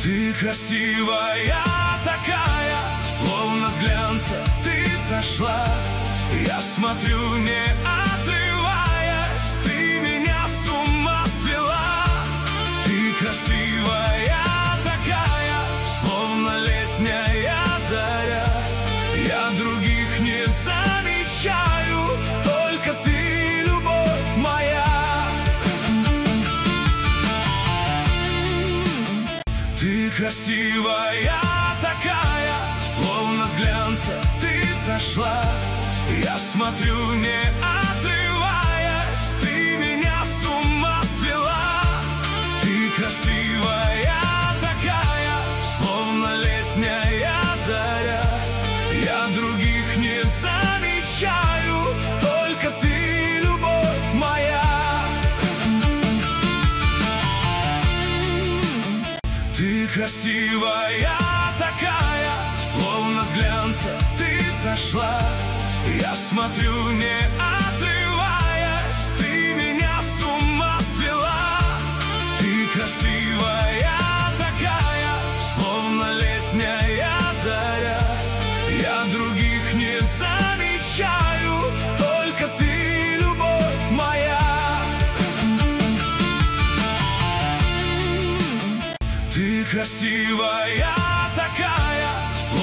Ты красивая такая, словно с глянца ты сошла. Я смотрю, не отрываясь, ты меня с ума свела. Ты красивая такая, словно летняя заря. Я других не замечаю, только ты, любовь моя. Ты красивая такая, словно с глянца ты сошла. Я смотрю, не отрываясь, ты меня с ума свела. Ты красивая такая, словно летняя заря. Я других не замечаю, только ты, любовь моя. Ты красивая такая, словно с глянца ты сошла. Я смотрю, не отрываясь, ты меня с ума свела. Ты красивая такая, словно летняя заря. Я других не замечаю, только ты, любовь моя. Ты красивая